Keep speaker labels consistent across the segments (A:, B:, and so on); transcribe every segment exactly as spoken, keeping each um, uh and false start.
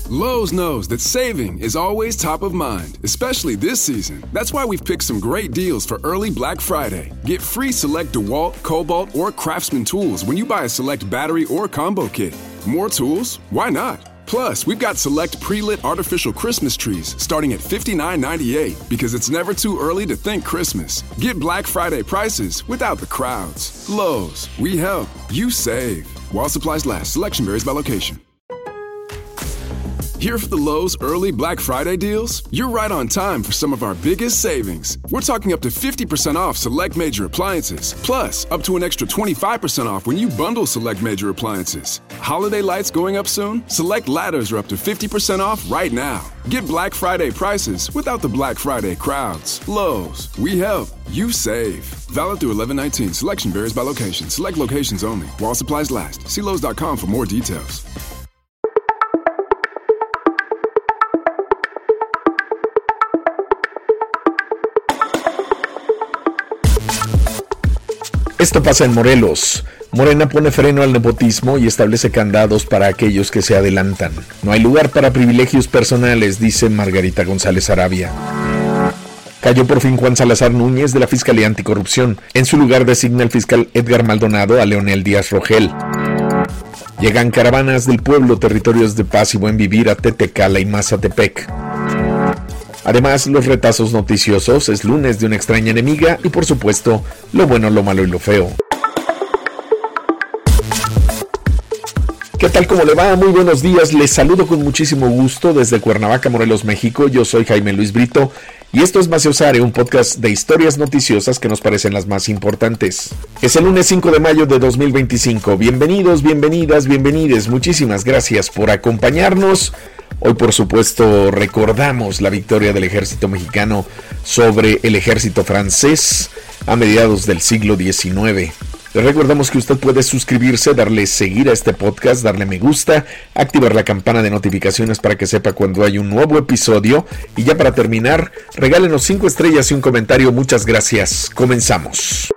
A: Lowe's knows that saving is always top of mind, especially this season. That's why we've picked some great deals for early Black Friday. Get free select DeWalt, Cobalt, or Craftsman tools when you buy a select battery or combo kit. More tools? Why not? Plus, we've got select pre-lit artificial Christmas trees starting at fifty-nine ninety-eight because it's never too early to think Christmas. Get Black Friday prices without the crowds. Lowe's, we help, you save. While supplies last, selection varies by location. Here for the Lowe's early Black Friday deals? You're right on time for some of our biggest savings. We're talking up to fifty percent off select major appliances, plus up to an extra twenty-five percent off when you bundle select major appliances. Holiday lights going up soon? Select ladders are up to fifty percent off right now. Get Black Friday prices without the Black Friday crowds. Lowe's, we help, you save. Valid through eleven nineteen. Selection varies by location. Select locations only. While supplies last. See Lowe's dot com for more details.
B: Esto pasa en Morelos. Morena pone freno al nepotismo y establece candados para aquellos que se adelantan. No hay lugar para privilegios personales, dice Margarita González Arabia. Cayó por fin Juan Salazar Núñez de la Fiscalía Anticorrupción. En su lugar designa el fiscal Edgar Maldonado a Leonel Díaz Rogel. Llegan caravanas del pueblo, territorios de paz y buen vivir a Tetecala y Mazatepec. Además, los retazos noticiosos, es lunes de una extraña enemiga y, por supuesto, lo bueno, lo malo y lo feo. ¿Qué tal? ¿Cómo le va? Muy buenos días. Les saludo con muchísimo gusto desde Cuernavaca, Morelos, México. Yo soy Jaime Luis Brito y esto es Maciosare, un podcast de historias noticiosas que nos parecen las más importantes. Es el lunes cinco de mayo de dos mil veinticinco. Bienvenidos, bienvenidas, bienvenides. Muchísimas gracias por acompañarnos. Hoy, por supuesto, recordamos la victoria del ejército mexicano sobre el ejército francés a mediados del siglo diecinueve. Les recordamos que usted puede suscribirse, darle seguir a este podcast, darle me gusta, activar la campana de notificaciones para que sepa cuando hay un nuevo episodio. Y ya para terminar, regálenos cinco estrellas y un comentario. Muchas gracias. Comenzamos.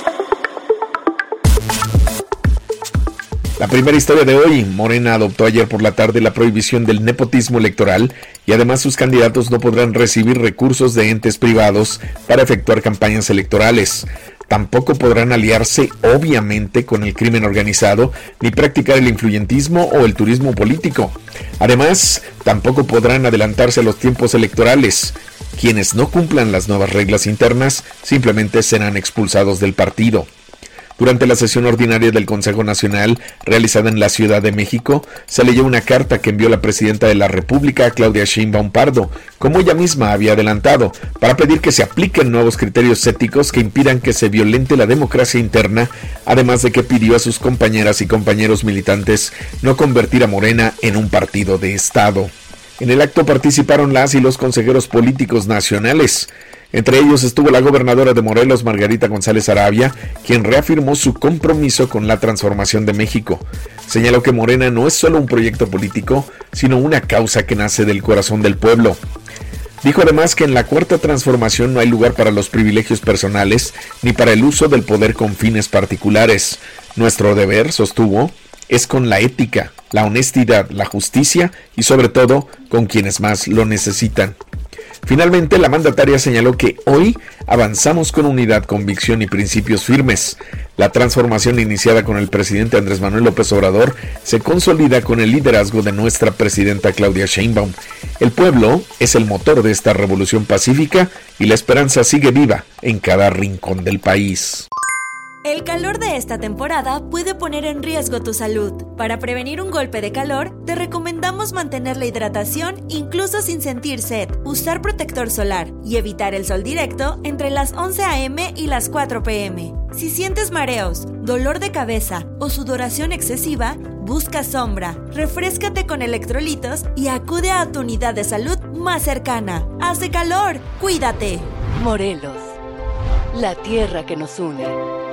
B: La primera historia de hoy. Morena adoptó ayer por la tarde la prohibición del nepotismo electoral y además sus candidatos no podrán recibir recursos de entes privados para efectuar campañas electorales. Tampoco podrán aliarse, obviamente, con el crimen organizado, ni practicar el influyentismo o el turismo político. Además, tampoco podrán adelantarse a los tiempos electorales. Quienes no cumplan las nuevas reglas internas simplemente serán expulsados del partido. Durante la sesión ordinaria del Consejo Nacional, realizada en la Ciudad de México, se leyó una carta que envió la presidenta de la República, Claudia Sheinbaum Pardo, como ella misma había adelantado, para pedir que se apliquen nuevos criterios éticos que impidan que se violente la democracia interna, además de que pidió a sus compañeras y compañeros militantes no convertir a Morena en un partido de Estado. En el acto participaron las y los consejeros políticos nacionales. Entre ellos estuvo la gobernadora de Morelos, Margarita González Arabia, quien reafirmó su compromiso con la transformación de México. Señaló que Morena no es solo un proyecto político, sino una causa que nace del corazón del pueblo. Dijo además que en la cuarta transformación no hay lugar para los privilegios personales ni para el uso del poder con fines particulares. Nuestro deber, sostuvo, es con la ética, la honestidad, la justicia y sobre todo con quienes más lo necesitan. Finalmente, la mandataria señaló que hoy avanzamos con unidad, convicción y principios firmes. La transformación iniciada con el presidente Andrés Manuel López Obrador se consolida con el liderazgo de nuestra presidenta Claudia Sheinbaum. El pueblo es el motor de esta revolución pacífica y la esperanza sigue viva en cada rincón del país.
C: El calor de esta temporada puede poner en riesgo tu salud. Para prevenir un golpe de calor, te recomendamos mantener la hidratación incluso sin sentir sed, usar protector solar y evitar el sol directo entre las once a eme y las cuatro pe eme. Si sientes mareos, dolor de cabeza o sudoración excesiva, busca sombra, refréscate con electrolitos y acude a tu unidad de salud más cercana. ¡Hace calor! ¡Cuídate!
D: Morelos, la tierra que nos une.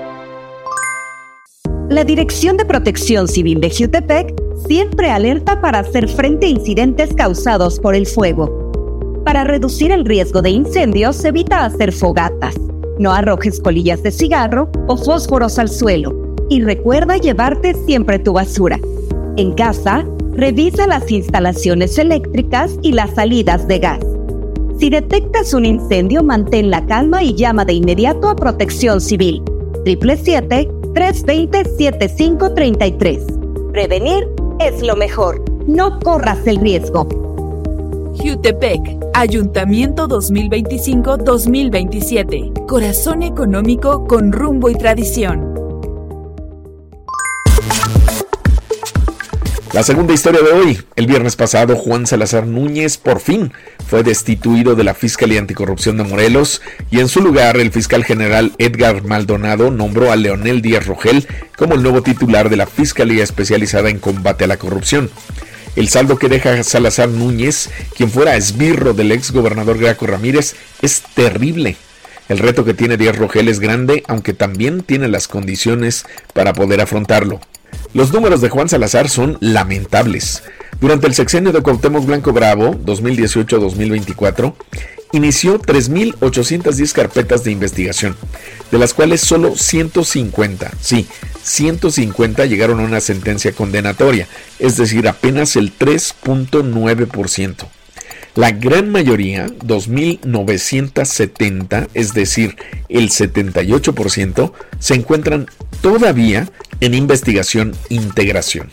E: La Dirección de Protección Civil de Jiutepec siempre alerta para hacer frente a incidentes causados por el fuego. Para reducir el riesgo de incendios, evita hacer fogatas. No arrojes colillas de cigarro o fósforos al suelo. Y recuerda llevarte siempre tu basura. En casa, Revisa las instalaciones eléctricas y las salidas de gas. Si detectas un incendio, mantén la calma y llama de inmediato a Protección Civil. siete siete siete, tres dos cero, siete cinco tres tres. Prevenir es lo mejor. No corras el riesgo.
F: Jutepec, Ayuntamiento dos mil veinticinco a dos mil veintisiete. Corazón económico con rumbo y tradición.
B: La segunda historia de hoy. El viernes pasado, Juan Salazar Núñez por fin fue destituido de la Fiscalía Anticorrupción de Morelos y en su lugar el fiscal general Edgar Maldonado nombró a Leonel Díaz Rogel como el nuevo titular de la Fiscalía Especializada en Combate a la Corrupción. El saldo que deja Salazar Núñez, quien fuera esbirro del ex gobernador Graco Ramírez, es terrible. El reto que tiene Díaz Rogel es grande, aunque también tiene las condiciones para poder afrontarlo. Los números de Juan Salazar son lamentables. Durante el sexenio de Cuauhtémoc Blanco Bravo, dos mil dieciocho a dos mil veinticuatro, inició tres mil ochocientas diez carpetas de investigación, de las cuales solo ciento cincuenta, sí, ciento cincuenta llegaron a una sentencia condenatoria, es decir, apenas el tres punto nueve por ciento. La gran mayoría, dos mil novecientas setenta, es decir, el setenta y ocho por ciento, se encuentran todavía en investigación e integración.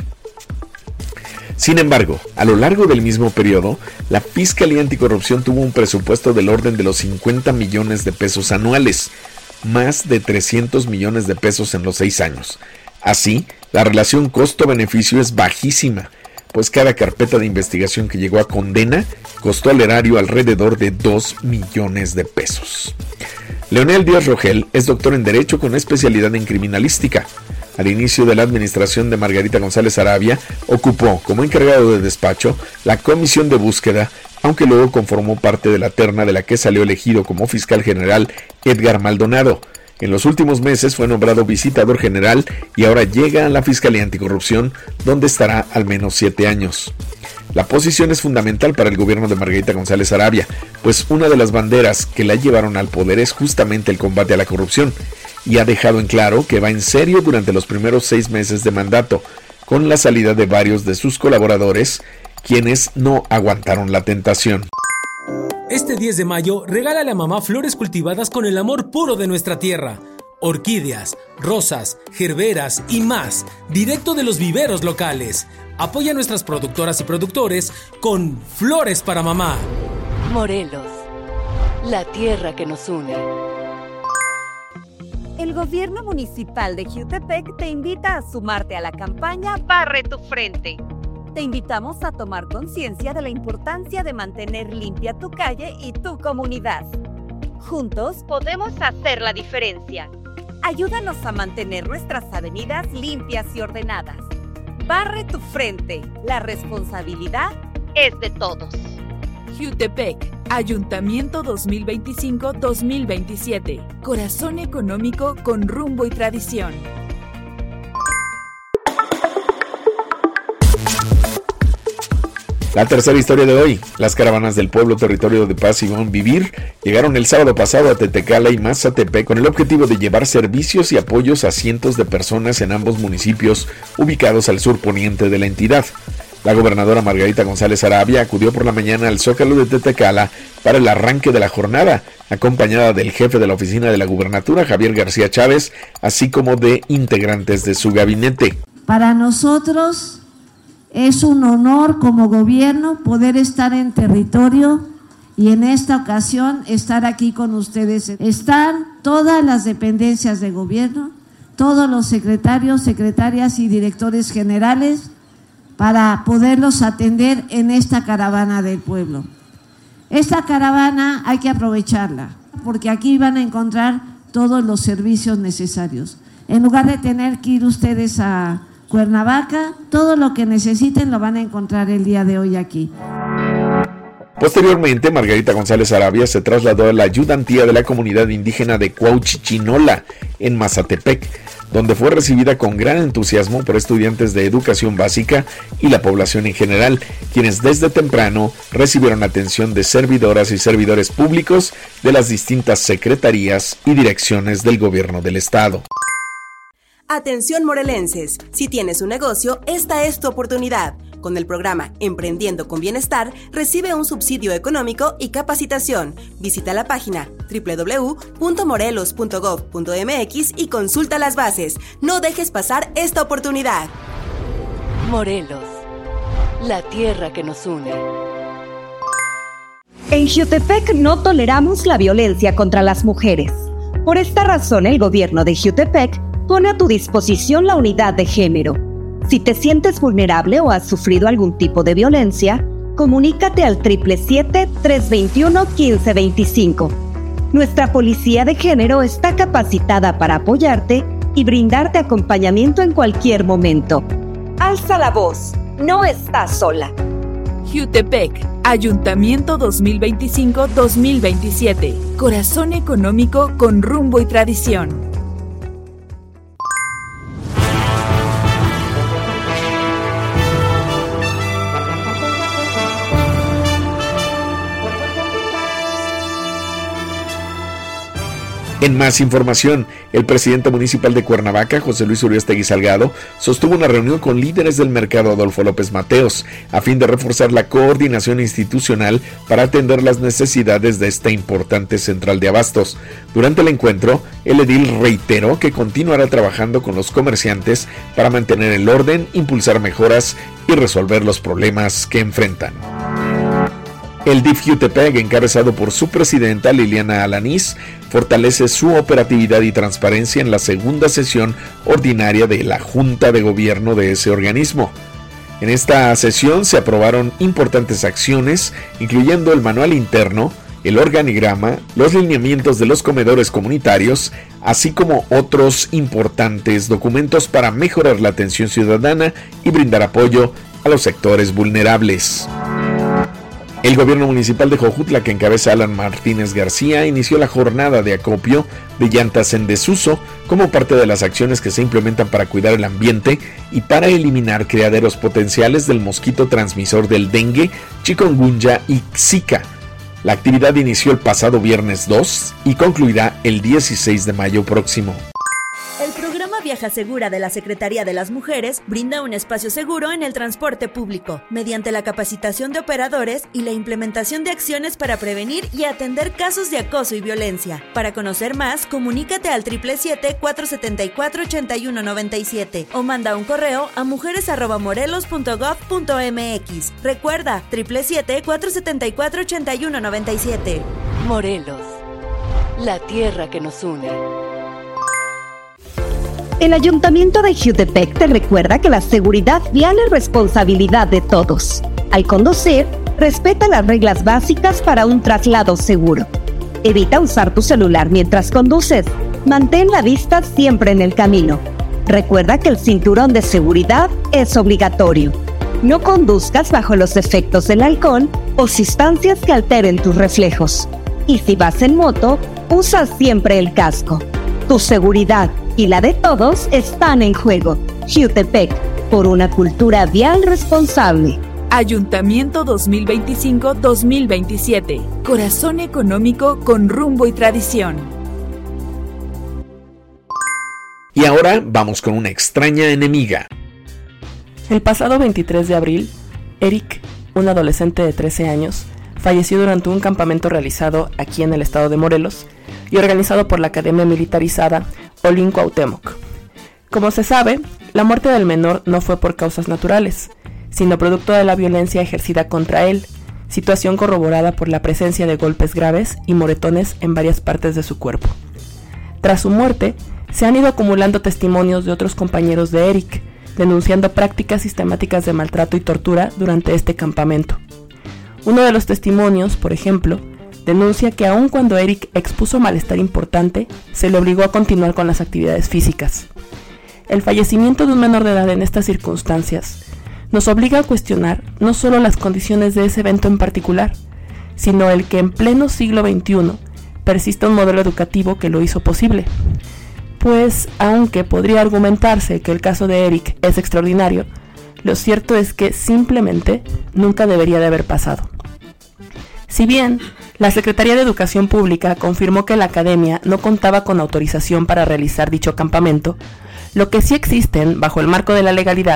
B: Sin embargo, a lo largo del mismo periodo, la Fiscalía Anticorrupción tuvo un presupuesto del orden de los cincuenta millones de pesos anuales, más de trescientos millones de pesos en los seis años. Así, la relación costo-beneficio es bajísima, pues cada carpeta de investigación que llegó a condena costó al erario alrededor de dos millones de pesos. Leonel Díaz Rogel es doctor en Derecho con especialidad en criminalística. Al inicio de la administración de Margarita González Arabia, ocupó como encargado de despacho la comisión de búsqueda, aunque luego conformó parte de la terna de la que salió elegido como fiscal general Edgar Maldonado. En los últimos meses fue nombrado visitador general y ahora llega a la Fiscalía Anticorrupción, donde estará al menos siete años. La posición es fundamental para el gobierno de Margarita González Arabia, pues una de las banderas que la llevaron al poder es justamente el combate a la corrupción, y ha dejado en claro que va en serio durante los primeros seis meses de mandato, con la salida de varios de sus colaboradores, quienes no aguantaron la tentación.
G: Este diez de mayo, regálale a mamá flores cultivadas con el amor puro de nuestra tierra. Orquídeas, rosas, gerberas y más, directo de los viveros locales. Apoya a nuestras productoras y productores con Flores para Mamá.
D: Morelos, la tierra que nos une.
E: El gobierno municipal de Jutepec te invita a sumarte a la campaña Barre tu Frente. Te invitamos a tomar conciencia de la importancia de mantener limpia tu calle y tu comunidad. Juntos podemos hacer la diferencia. Ayúdanos a mantener nuestras avenidas limpias y ordenadas. Barre tu frente. La responsabilidad es de todos.
F: Jutepec, Ayuntamiento dos mil veinticinco a dos mil veintisiete. Corazón económico con rumbo y tradición.
B: La tercera historia de hoy. Las caravanas del Pueblo Territorio de Paz y Buen Vivir llegaron el sábado pasado a Tetecala y Mazatepec con el objetivo de llevar servicios y apoyos a cientos de personas en ambos municipios ubicados al sur poniente de la entidad. La gobernadora Margarita González Arabia acudió por la mañana al Zócalo de Tetecala para el arranque de la jornada, acompañada del jefe de la oficina de la gubernatura, Javier García Chávez, así como de integrantes de su gabinete.
H: Para nosotros es un honor como gobierno poder estar en territorio y en esta ocasión estar aquí con ustedes. Están todas las dependencias de gobierno, todos los secretarios, secretarias y directores generales para poderlos atender en esta caravana del pueblo. Esta caravana hay que aprovecharla porque aquí van a encontrar todos los servicios necesarios. En lugar de tener que ir ustedes a Cuernavaca, todo lo que necesiten lo van a encontrar el día de hoy aquí.
B: Posteriormente, Margarita González Arabia se trasladó a la ayudantía de la comunidad indígena de Cuauchichinola, en Mazatepec, donde fue recibida con gran entusiasmo por estudiantes de educación básica y la población en general, quienes desde temprano recibieron atención de servidoras y servidores públicos de las distintas secretarías y direcciones del gobierno del estado.
I: Atención morelenses, si tienes un negocio, esta es tu oportunidad. Con el programa Emprendiendo con Bienestar, recibe un subsidio económico y capacitación. Visita la página doble u doble u doble u punto morelos punto gob punto eme equis y consulta las bases. No dejes pasar esta oportunidad.
D: Morelos, la tierra que nos une.
E: En Jiutepec no toleramos la violencia contra las mujeres. Por esta razón, el gobierno de Jiutepec pone a tu disposición la unidad de género. Si te sientes vulnerable o has sufrido algún tipo de violencia, comunícate al siete siete siete, tres dos uno, uno cinco dos cinco. Nuestra policía de género está capacitada para apoyarte y brindarte acompañamiento en cualquier momento. Alza la voz, no estás sola.
F: Jiutepec, Ayuntamiento dos mil veinticinco a dos mil veintisiete. Corazón económico con rumbo y tradición.
B: En más información, el presidente municipal de Cuernavaca, José Luis Uriostegui Salgado, sostuvo una reunión con líderes del mercado Adolfo López Mateos, a fin de reforzar la coordinación institucional para atender las necesidades de esta importante central de abastos. Durante el encuentro, el edil reiteró que continuará trabajando con los comerciantes para mantener el orden, impulsar mejoras y resolver los problemas que enfrentan. El D I F Jiutepec, encabezado por su presidenta Liliana Alanís, fortalece su operatividad y transparencia en la segunda sesión ordinaria de la Junta de Gobierno de ese organismo. En esta sesión se aprobaron importantes acciones, incluyendo el manual interno, el organigrama, los lineamientos de los comedores comunitarios, así como otros importantes documentos para mejorar la atención ciudadana y brindar apoyo a los sectores vulnerables. El gobierno municipal de Jojutla, que encabeza Alan Martínez García, inició la jornada de acopio de llantas en desuso como parte de las acciones que se implementan para cuidar el ambiente y para eliminar criaderos potenciales del mosquito transmisor del dengue, chikungunya y zika. La actividad inició el pasado viernes dos y concluirá el dieciséis de mayo próximo.
C: El programa Viaja Segura de la Secretaría de las Mujeres brinda un espacio seguro en el transporte público, mediante la capacitación de operadores y la implementación de acciones para prevenir y atender casos de acoso y violencia. Para conocer más, comunícate al siete siete siete, cuatro siete cuatro, ocho uno nueve siete o manda un correo a mujeres arroba morelos punto gob punto eme equis. Recuerda, siete siete siete, cuatro siete cuatro, ocho uno nueve siete.
D: Morelos, la tierra que nos une.
E: El Ayuntamiento de Jiutepec te recuerda que la seguridad vial es responsabilidad de todos. Al conducir, respeta las reglas básicas para un traslado seguro. Evita usar tu celular mientras conduces. Mantén la vista siempre en el camino. Recuerda que el cinturón de seguridad es obligatorio. No conduzcas bajo los efectos del alcohol o sustancias que alteren tus reflejos. Y si vas en moto, usa siempre el casco. Tu seguridad y la de todos están en juego. Jiutepec, por una cultura vial responsable.
F: Ayuntamiento dos mil veinticinco a dos mil veintisiete. Corazón económico con rumbo y tradición.
B: Y ahora vamos con una extraña enemiga.
J: El pasado veintitrés de abril, Eric, un adolescente de trece años, falleció durante un campamento realizado aquí en el estado de Morelos y organizado por la Academia Militarizada Olin Cuauhtémoc. Como se sabe, la muerte del menor no fue por causas naturales, sino producto de la violencia ejercida contra él, situación corroborada por la presencia de golpes graves y moretones en varias partes de su cuerpo. Tras su muerte, se han ido acumulando testimonios de otros compañeros de Eric, denunciando prácticas sistemáticas de maltrato y tortura durante este campamento. Uno de los testimonios, por ejemplo, denuncia que aun cuando Eric expuso malestar importante, se le obligó a continuar con las actividades físicas. El fallecimiento de un menor de edad en estas circunstancias nos obliga a cuestionar no solo las condiciones de ese evento en particular, sino el que en pleno siglo veintiuno persista un modelo educativo que lo hizo posible. Pues, aunque podría argumentarse que el caso de Eric es extraordinario, lo cierto es que simplemente nunca debería de haber pasado. Si bien la Secretaría de Educación Pública confirmó que la academia no contaba con autorización para realizar dicho campamento, lo que sí existen, bajo el marco de la legalidad,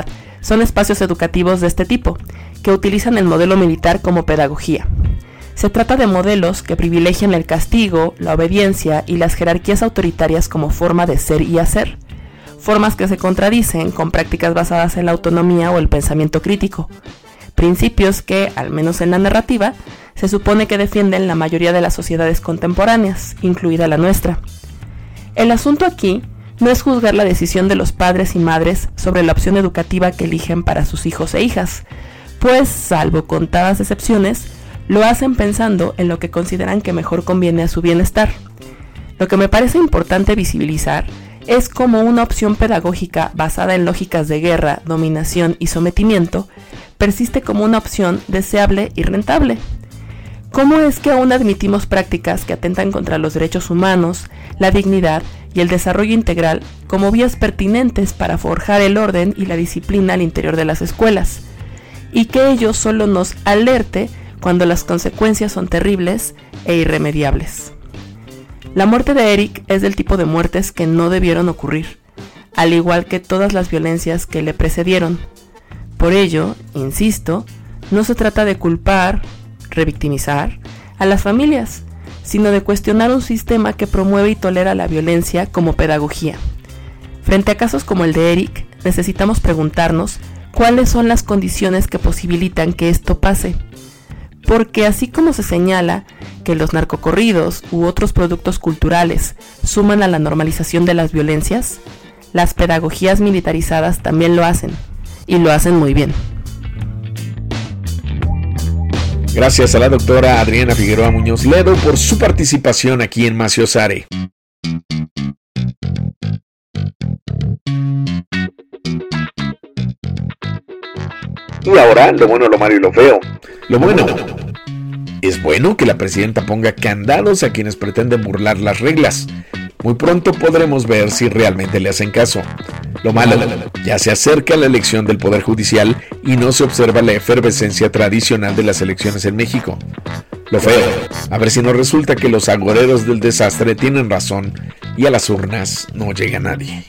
J: son espacios educativos de este tipo, que utilizan el modelo militar como pedagogía. Se trata de modelos que privilegian el castigo, la obediencia y las jerarquías autoritarias como forma de ser y hacer, formas que se contradicen con prácticas basadas en la autonomía o el pensamiento crítico, principios que, al menos en la narrativa, se supone que defienden la mayoría de las sociedades contemporáneas, incluida la nuestra. El asunto aquí no es juzgar la decisión de los padres y madres sobre la opción educativa que eligen para sus hijos e hijas, pues, salvo contadas excepciones, lo hacen pensando en lo que consideran que mejor conviene a su bienestar. Lo que me parece importante visibilizar es cómo una opción pedagógica basada en lógicas de guerra, dominación y sometimiento persiste como una opción deseable y rentable. ¿Cómo es que aún admitimos prácticas que atentan contra los derechos humanos, la dignidad y el desarrollo integral como vías pertinentes para forjar el orden y la disciplina al interior de las escuelas? Y que ello solo nos alerte cuando las consecuencias son terribles e irremediables. La muerte de Eric es del tipo de muertes que no debieron ocurrir, al igual que todas las violencias que le precedieron. Por ello, insisto, no se trata de culpar, revictimizar a las familias, sino de cuestionar un sistema que promueve y tolera la violencia como pedagogía. Frente a casos como el de Eric, necesitamos preguntarnos cuáles son las condiciones que posibilitan que esto pase. Porque así como se señala que los narcocorridos u otros productos culturales suman a la normalización de las violencias, las pedagogías militarizadas también lo hacen, y lo hacen muy bien.
B: Gracias a la doctora Adriana Figueroa Muñoz Ledo por su participación aquí en Maciosare. Y ahora, lo bueno, lo malo y lo feo. Lo bueno: es bueno que la presidenta ponga candados a quienes pretenden burlar las reglas. Muy pronto podremos ver si realmente le hacen caso. Lo malo: ya se acerca la elección del Poder Judicial y no se observa la efervescencia tradicional de las elecciones en México. Lo feo: a ver si no resulta que los agoreros del desastre tienen razón y a las urnas no llega nadie.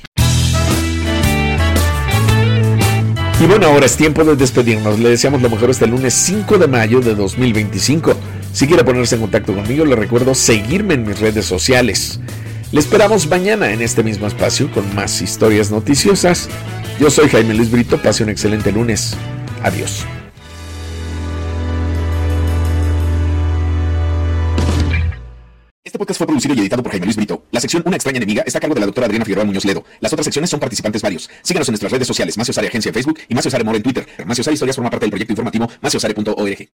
B: Y bueno, ahora es tiempo de despedirnos. Le deseamos lo mejor este lunes cinco de mayo de dos mil veinticinco. Si quiere ponerse en contacto conmigo, le recuerdo seguirme en mis redes sociales. Le esperamos mañana en este mismo espacio con más historias noticiosas. Yo soy Jaime Luis Brito. Pase un excelente lunes. Adiós.
K: Este podcast fue producido y editado por Jaime Luis Brito. La sección Una extraña enemiga está a cargo de la doctora Adriana Figueroa Muñoz Ledo. Las otras secciones son participantes varios. Síganos en nuestras redes sociales, Maciosare Agencia en Facebook y Maciosare More en Twitter. Maciosare Historias forma parte del proyecto informativo maciosare punto org.